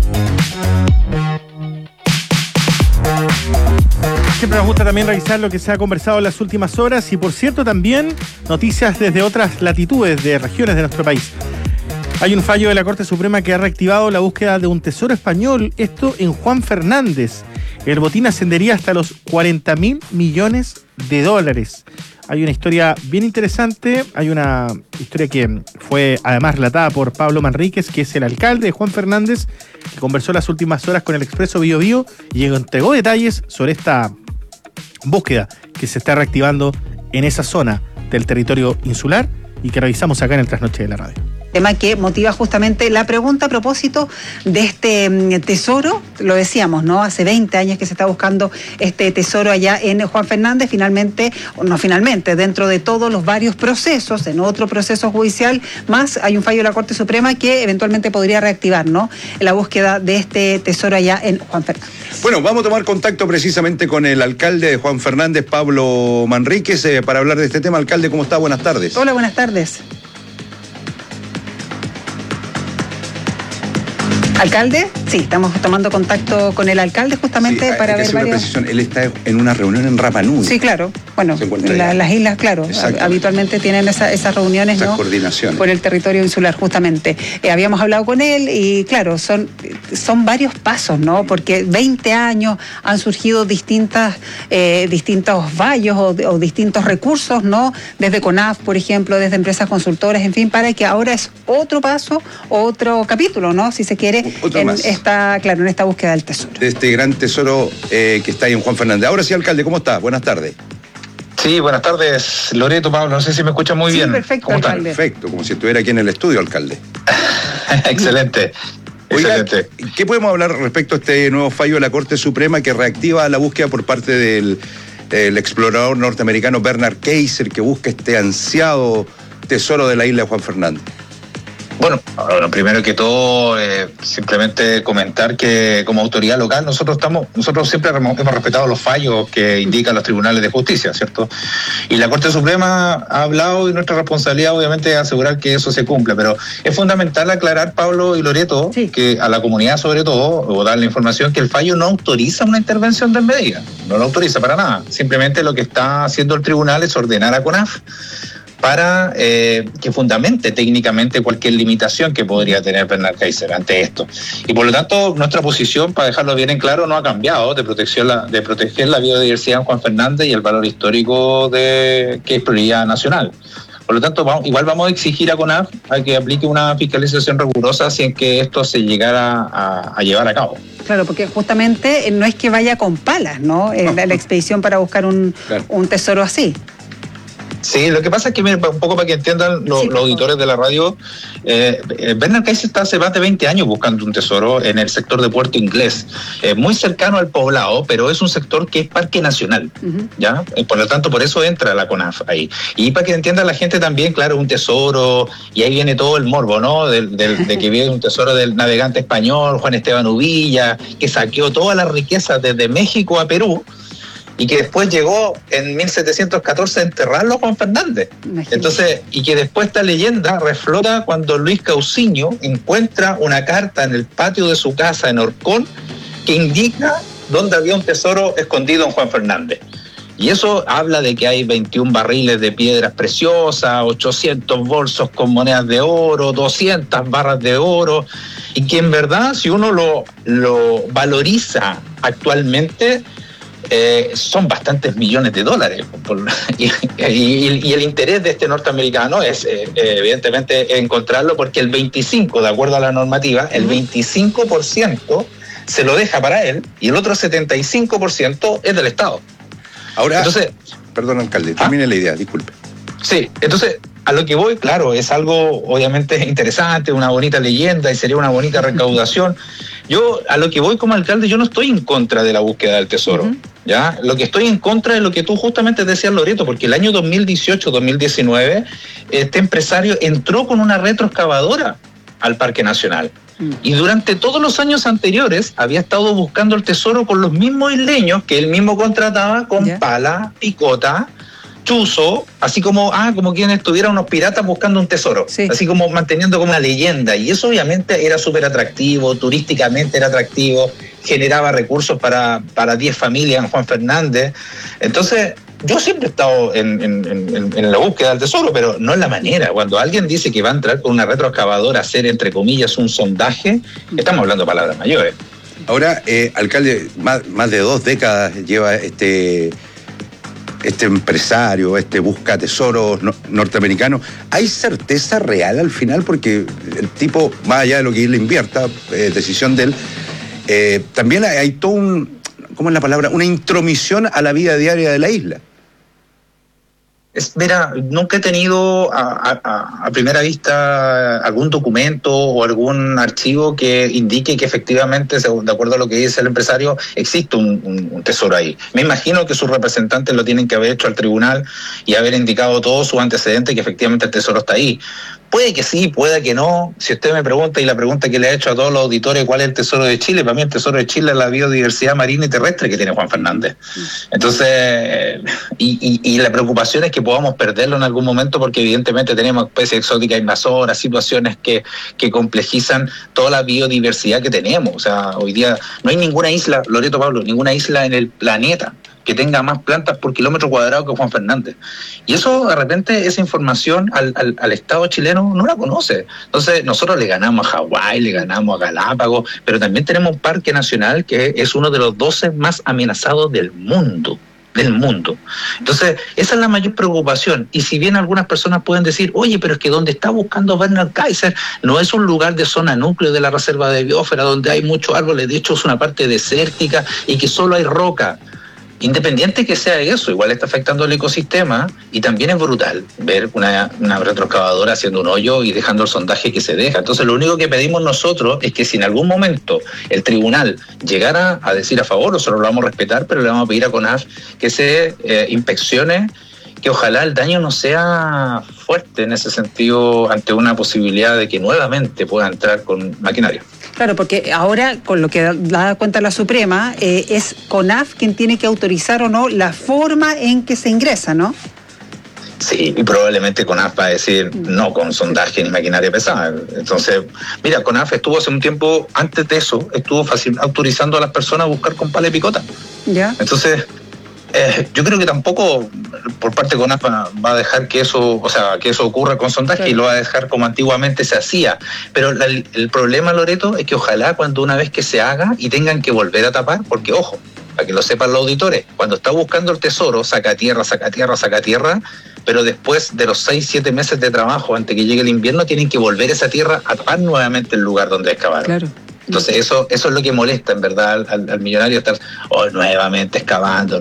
Siempre nos gusta también revisar lo que se ha conversado en las últimas horas y, por cierto, también noticias desde otras latitudes de regiones de nuestro país. Hay un fallo de la Corte Suprema que ha reactivado la búsqueda de un tesoro español, esto en Juan Fernández. El botín ascendería hasta los 40.000 millones de dólares. Hay una historia bien interesante, hay una historia que fue además relatada por Pablo Manríquez, que es el alcalde de Juan Fernández, que conversó las últimas horas con el Expreso Bío Bío y entregó detalles sobre esta búsqueda que se está reactivando en esa zona del territorio insular y que revisamos acá en el Trasnoche de la Radio. Tema que motiva justamente la pregunta a propósito de este tesoro, lo decíamos, ¿no? Hace 20 años que se está buscando este tesoro allá en Juan Fernández, finalmente, o no finalmente, dentro de todos los varios procesos, en otro proceso judicial, más hay un fallo de la Corte Suprema que eventualmente podría reactivar, ¿no? La búsqueda de este tesoro allá en Juan Fernández. Bueno, vamos a tomar contacto precisamente con el alcalde de Juan Fernández, Pablo Manríquez, para hablar de este tema. Alcalde, ¿cómo está? Buenas tardes. Hola, buenas tardes. ¿Alcalde? Sí, estamos tomando contacto con el alcalde justamente para ver varios... Precisión. Él está en una reunión en Rapa Nui. Sí, claro. Bueno, las islas, claro, habitualmente tienen esas reuniones, esa, ¿no? Coordinación. Por el territorio insular, justamente. Habíamos hablado con él y, claro, son varios pasos, ¿no? Porque 20 años han surgido distintos vallos o distintos recursos, ¿no? Desde CONAF, por ejemplo, desde empresas consultoras, en fin, para que ahora es otro paso, otro capítulo, ¿no? Si se quiere, en esta búsqueda del tesoro. De este gran tesoro que está ahí en Juan Fernández. Ahora sí, alcalde, ¿cómo está? Buenas tardes. Sí, buenas tardes, Loreto, Pablo, no sé si me escuchan muy bien. Perfecto, ¿cómo está? Alcalde. Perfecto, como si estuviera aquí en el estudio, alcalde. Excelente. Oiga, excelente. ¿Qué podemos hablar respecto a este nuevo fallo de la Corte Suprema que reactiva la búsqueda por parte del explorador norteamericano Bernard Kaiser, que busca este ansiado tesoro de la isla de Juan Fernández? Bueno, primero que todo, simplemente comentar que como autoridad local nosotros siempre hemos respetado los fallos que indican los tribunales de justicia, ¿cierto? Y la Corte Suprema ha hablado y nuestra responsabilidad obviamente es asegurar que eso se cumple, pero es fundamental aclarar, Pablo y Loreto, que a la comunidad sobre todo, o dar la información que el fallo no autoriza una intervención desmedida, no lo autoriza para nada, simplemente lo que está haciendo el tribunal es ordenar a CONAF para que fundamente técnicamente cualquier limitación que podría tener Bernard Kaiser ante esto. Y por lo tanto, nuestra posición, para dejarlo bien en claro, no ha cambiado de proteger la biodiversidad en Juan Fernández y el valor histórico que es prioridad nacional. Por lo tanto, igual vamos a exigir a CONAF a que aplique una fiscalización rigurosa si en que esto se llegara a llevar a cabo. Claro, porque justamente no es que vaya con palas, ¿no? La expedición para buscar un tesoro así. Sí, lo que pasa es que, un poco para que entiendan los auditores de la radio, Bernard Kaiser está hace más de 20 años buscando un tesoro en el sector de Puerto Inglés, muy cercano al poblado, pero es un sector que es parque nacional, ¿ya? Por lo tanto, por eso entra la CONAF ahí. Y para que entienda la gente también, claro, un tesoro, y ahí viene todo el morbo, ¿no? De que viene un tesoro del navegante español, Juan Esteban Uvilla, que saqueó toda la riqueza desde México a Perú, y que después llegó en 1714 a enterrarlo a Juan Fernández. Imagínate. Entonces, y que después esta leyenda reflota cuando Luis Cauciño encuentra una carta en el patio de su casa en Orcón que indica dónde había un tesoro escondido en Juan Fernández. Y eso habla de que hay 21 barriles de piedras preciosas, 800 bolsos con monedas de oro, 200 barras de oro, y que en verdad, si uno lo valoriza actualmente, son bastantes millones de dólares. Y el interés de este norteamericano es evidentemente encontrarlo, porque el 25%, de acuerdo a la normativa, el 25% se lo deja para él y el otro 75% es del Estado. Ahora, entonces, perdón, alcalde, termine la idea, disculpe. Sí, entonces, a lo que voy, claro, es algo obviamente interesante, una bonita leyenda y sería una bonita recaudación. Yo, a lo que voy como alcalde, yo no estoy en contra de la búsqueda del tesoro, ¿ya? Lo que estoy en contra es lo que tú justamente decías, Loreto, porque el año 2018-2019, este empresario entró con una retroexcavadora al Parque Nacional. Y durante todos los años anteriores había estado buscando el tesoro con los mismos isleños que él mismo contrataba con pala, picota, chuzo, así como quienes estuvieran unos piratas buscando un tesoro, así como manteniendo como una leyenda. Y eso obviamente era súper atractivo, turísticamente era atractivo, generaba recursos para 10 familias en Juan Fernández. Entonces, yo siempre he estado en la búsqueda del tesoro, pero no es la manera. Cuando alguien dice que va a entrar con una retroexcavadora a hacer, entre comillas, un sondaje, estamos hablando de palabras mayores. Ahora, alcalde, más de 2 décadas lleva este empresario, busca tesoros norteamericano. ¿Hay certeza real al final? Porque el tipo, más allá de lo que él invierta, decisión de él, también hay todo ¿cómo es la palabra? Una intromisión a la vida diaria de la isla. Mira, nunca he tenido a primera vista algún documento o algún archivo que indique que efectivamente, de acuerdo a lo que dice el empresario, existe un tesoro ahí. Me imagino que sus representantes lo tienen que haber hecho al tribunal y haber indicado todos sus antecedentes que efectivamente el tesoro está ahí. Puede que sí, puede que no. Si usted me pregunta, y la pregunta que le he hecho a todos los auditores, ¿cuál es el tesoro de Chile? Para mí el tesoro de Chile es la biodiversidad marina y terrestre que tiene Juan Fernández. Entonces, y la preocupación es que podamos perderlo en algún momento, porque evidentemente tenemos especies exóticas invasoras, situaciones que complejizan toda la biodiversidad que tenemos. O sea, hoy día no hay ninguna isla, Loreto Pablo, ninguna isla en el planeta que tenga más plantas por kilómetro cuadrado que Juan Fernández. Y eso, de repente, esa información al Estado chileno no la conoce. Entonces, nosotros le ganamos a Hawái, le ganamos a Galápagos, pero también tenemos un parque nacional que es uno de los 12 más amenazados del mundo. Entonces, esa es la mayor preocupación. Y si bien algunas personas pueden decir, oye, pero es que donde está buscando Bernard Kaiser no es un lugar de zona núcleo de la reserva de biosfera donde hay muchos árboles, de hecho es una parte desértica y que solo hay roca. Independiente que sea eso, igual está afectando el ecosistema, y también es brutal ver una retroexcavadora haciendo un hoyo y dejando el sondaje que se deja. Entonces, lo único que pedimos nosotros es que si en algún momento el tribunal llegara a decir a favor, nosotros lo vamos a respetar, pero le vamos a pedir a CONAF que se inspeccione, que ojalá el daño no sea fuerte en ese sentido ante una posibilidad de que nuevamente pueda entrar con maquinaria. Claro, porque ahora, con lo que da cuenta la Suprema, es CONAF quien tiene que autorizar o no la forma en que se ingresa, ¿no? Sí, y probablemente CONAF va a decir no con sondaje ni maquinaria pesada. Entonces, mira, CONAF estuvo hace un tiempo, antes de eso, estuvo autorizando a las personas a buscar con pala y picota. ¿Ya? Entonces, Yo creo que tampoco por parte de CONAF va a dejar que eso ocurra con sondaje, y lo va a dejar como antiguamente se hacía. Pero el problema, Loreto, es que ojalá cuando una vez que se haga y tengan que volver a tapar, porque ojo, para que lo sepan los auditores, cuando está buscando el tesoro, saca tierra, pero después de los 6-7 meses de trabajo, antes que llegue el invierno, tienen que volver esa tierra a tapar nuevamente el lugar donde excavaron. Claro. Entonces eso es lo que molesta en verdad al millonario, estar nuevamente excavando.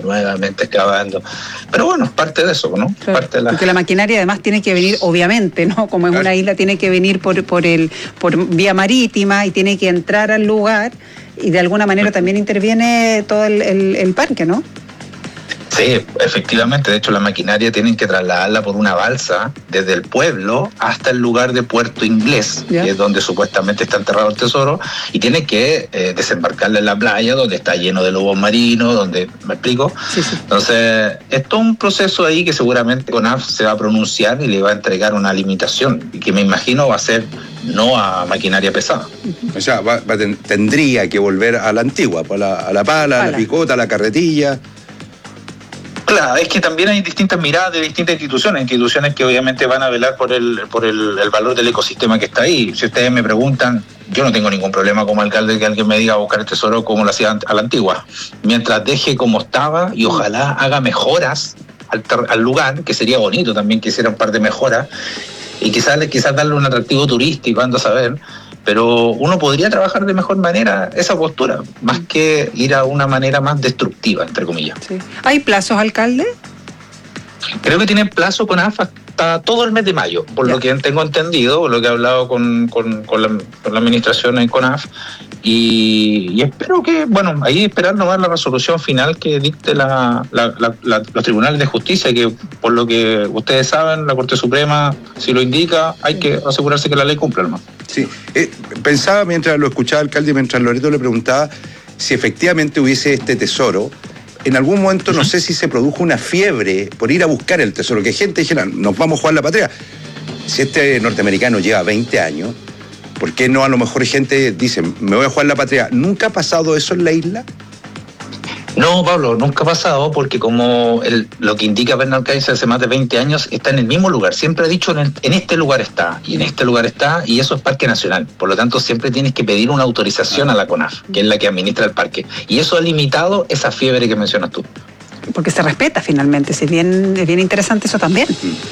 Pero bueno, es parte de eso, ¿no? Claro, parte de porque la maquinaria además tiene que venir, obviamente, ¿no? Como es una isla, tiene que venir por vía marítima y tiene que entrar al lugar, y de alguna manera también interviene todo el parque, ¿no? Sí, efectivamente. De hecho, la maquinaria tienen que trasladarla por una balsa desde el pueblo hasta el lugar de Puerto Inglés, que es donde supuestamente está enterrado el tesoro, y tienen que desembarcarla en la playa, donde está lleno de lobos marinos, donde, ¿me explico? Sí. Entonces, es todo un proceso ahí que seguramente CONAF se va a pronunciar y le va a entregar una limitación, y que me imagino va a ser no a maquinaria pesada. O sea, tendría que volver a la antigua, a la pala, a la picota, a la carretilla. Claro, es que también hay distintas miradas de distintas instituciones que obviamente van a velar por el valor del ecosistema que está ahí. Si ustedes me preguntan, yo no tengo ningún problema como alcalde que alguien me diga buscar el tesoro como lo hacía a la antigua, mientras deje como estaba y ojalá haga mejoras al lugar, que sería bonito también que hiciera un par de mejoras, y quizás darle un atractivo turístico, ando a saber. Pero uno podría trabajar de mejor manera esa postura, más que ir a una manera más destructiva, entre comillas. Sí. ¿Hay plazos, alcalde? Creo que tienen plazo con AF hasta todo el mes de mayo, por lo que tengo entendido, por lo que he hablado con la administración en CONAF, y espero que, ahí esperar nomás la resolución final que dicte los tribunales de justicia, que por lo que ustedes saben, la Corte Suprema, si lo indica, hay que asegurarse que la ley cumpla nomás. Sí, pensaba mientras lo escuchaba, alcalde, mientras Loreto le preguntaba si efectivamente hubiese este tesoro. En algún momento no sé si se produjo una fiebre por ir a buscar el tesoro, que gente dijera, nos vamos a jugar la patria. Si este norteamericano lleva 20 años, ¿por qué no a lo mejor gente dice, me voy a jugar la patria? ¿Nunca ha pasado eso en la isla? No, Pablo, nunca ha pasado, porque como lo que indica Bernard Kaiser hace más de 20 años, está en el mismo lugar. Siempre ha dicho, en este lugar está, y en este lugar está, y eso es Parque Nacional. Por lo tanto, siempre tienes que pedir una autorización a la CONAF, que es la que administra el parque. Y eso ha limitado esa fiebre que mencionas tú. Porque se respeta finalmente, es bien interesante eso también.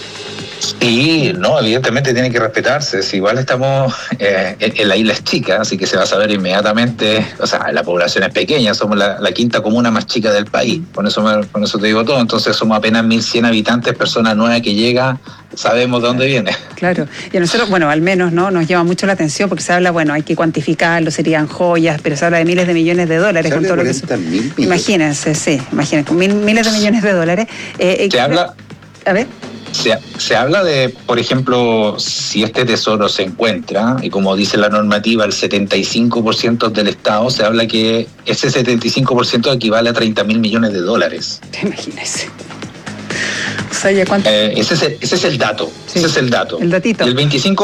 Sí, no, evidentemente tiene que respetarse. Si igual estamos en la isla es chica, así que se va a saber inmediatamente. O sea, la población es pequeña, somos la quinta comuna más chica del país. Con eso te digo todo. Entonces somos apenas 1.100 habitantes, personas nuevas que llega, sabemos de dónde viene. Claro, y a nosotros, al menos, ¿no? Nos llama mucho la atención porque se habla, hay que cuantificarlo, serían joyas, pero se habla de miles de millones de dólares. Con todo lo que imagínense, con miles de millones de dólares. Se habla. A ver. Se habla de, por ejemplo, si este tesoro se encuentra, y como dice la normativa, el 75% del Estado, se habla que ese 75% equivale a 30.000 millones de dólares. Imagínese. O sea, ¿ya cuánto? Ese es el dato. Sí, ese es el dato. El datito. Y el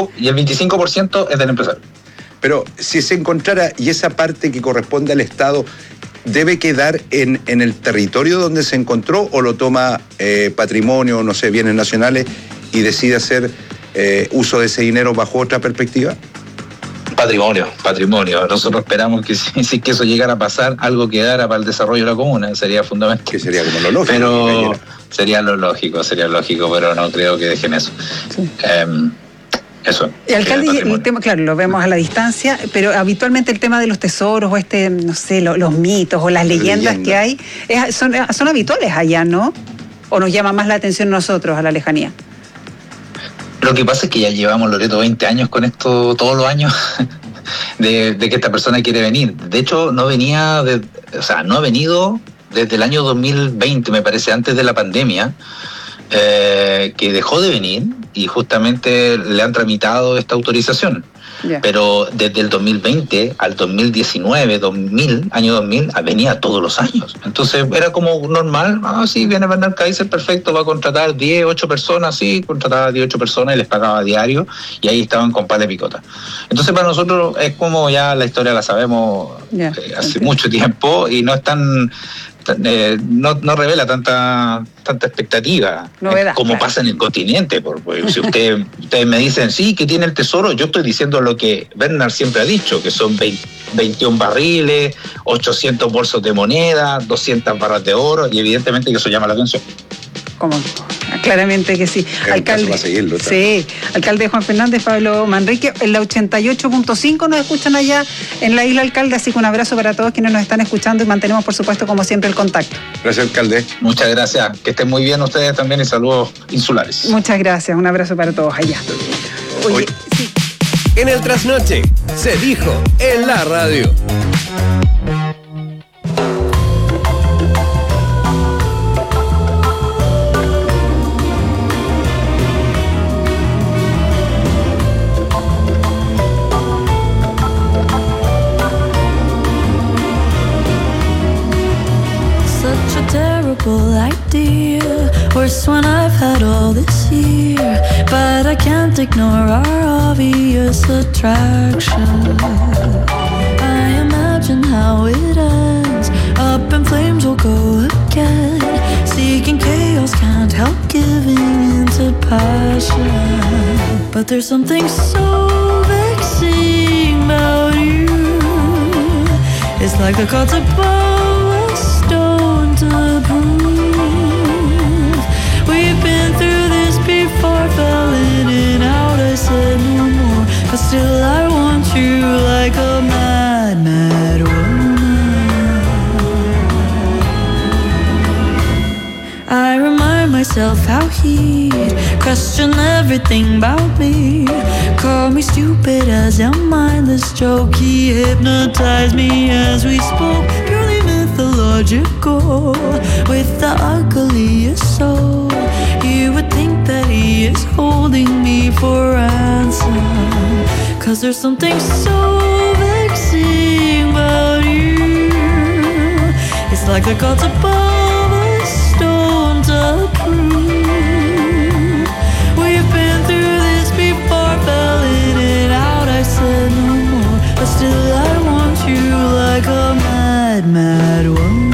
25% es del empresario. Pero si se encontrara, y esa parte que corresponde al Estado, ¿debe quedar en el territorio donde se encontró o lo toma patrimonio, no sé, bienes nacionales y decide hacer uso de ese dinero bajo otra perspectiva? Patrimonio. Nosotros esperamos que si que eso llegara a pasar, algo quedara para el desarrollo de la comuna, sería fundamental. Que sería como lo lógico. Pero sería lógico, pero no creo que dejen eso. Sí. Eso. Y alcalde, el tema, claro, lo vemos a la distancia, pero habitualmente el tema de los tesoros o no sé, los mitos o las leyendas que hay, son habituales allá, ¿no? ¿O nos llama más la atención nosotros a la lejanía? Lo que pasa es que ya llevamos, Loreto, 20 años con esto, todos los años, de que esta persona quiere venir. De hecho, no ha venido desde el año 2020, me parece, antes de la pandemia, que dejó de venir y justamente le han tramitado esta autorización. Yeah. Pero desde el 2020 al 2019, año 2000, venía todos los años. Entonces era como normal, sí, viene Bernard Kaiser, perfecto, va a contratar 8 personas, sí, contrataba 8 personas y les pagaba a diario, y ahí estaban con pala de picota. Entonces para nosotros es como ya la historia la sabemos hace mucho tiempo, y no es tan no revela tanta expectativa. Novedad, como claro. pasa en el continente. Porque si ustedes me dicen, sí, que tiene el tesoro, yo estoy diciendo lo que Bernard siempre ha dicho, que son 21 barriles, 800 bolsos de moneda, 200 barras de oro, y evidentemente que eso llama la atención. Como, claramente que sí. Alcalde, seguirlo, sí, alcalde Juan Fernández, Pablo Manrique, en la 88.5 nos escuchan allá en la isla, alcalde, así que un abrazo para todos quienes nos están escuchando y mantenemos, por supuesto, como siempre, el contacto. Gracias, alcalde. Muchas gracias, que estén muy bien ustedes también y saludos insulares. Muchas gracias, un abrazo para todos allá. Oye, sí. En el trasnoche, se dijo en la radio. Idea, worse one I've had all this year, but I can't ignore our obvious attraction. I imagine how it ends, up in flames we'll go again, seeking chaos, can't help giving into passion, but there's something so vexing about you, it's like the gods above a stone to prove. We've been through this before, fell in and out, I said no more, but still I want you like a mad, mad woman. I remind myself how he'd question everything about me, call me stupid as a mindless joke, he hypnotized me as we spoke, purely mythological, with the ugliest soul. You would think that he is holding me for ransom, 'cause there's something so vexing about you, it's like the gods above a stone to prove. We've been through this before, fell in and out, I said no more, but still I want you like a mad, mad woman.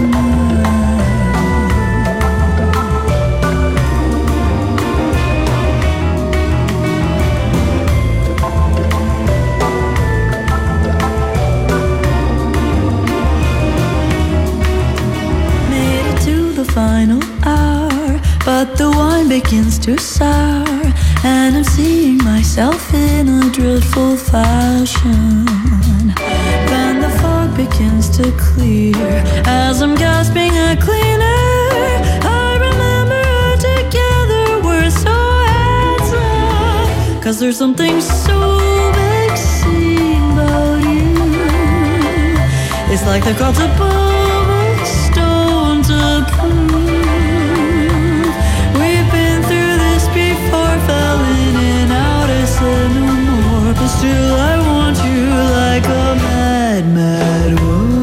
Made it to the final hour, but the wine begins to sour, and I'm seeing myself in a dreadful fashion. Then the fog begins to clear as I'm gasping a cleaner. I remember together we're so handsome, 'cause there's something so vexing about you, it's like the gods above a stone to prove. We've been through this before, fell in and out, I said no more, but still I want you like a mad, mad woman.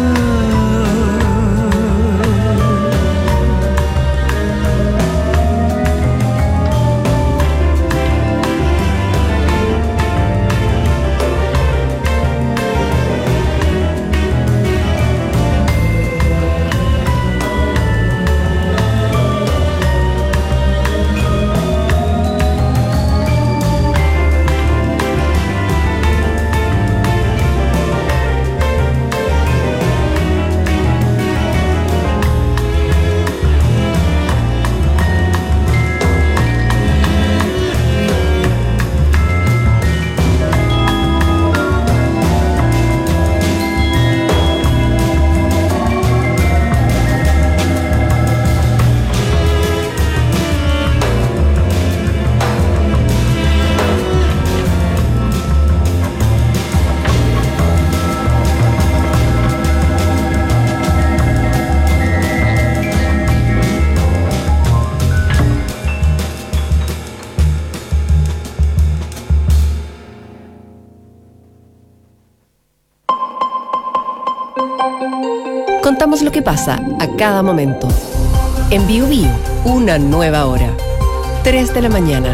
Contamos lo que pasa a cada momento. En Bio Bio, una nueva hora. 3 de la mañana.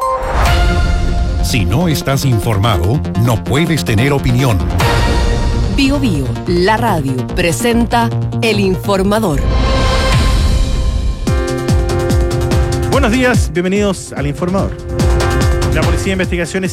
Si no estás informado, no puedes tener opinión. Bio Bio, la radio, presenta El Informador. Buenos días, bienvenidos al Informador. La Policía de Investigaciones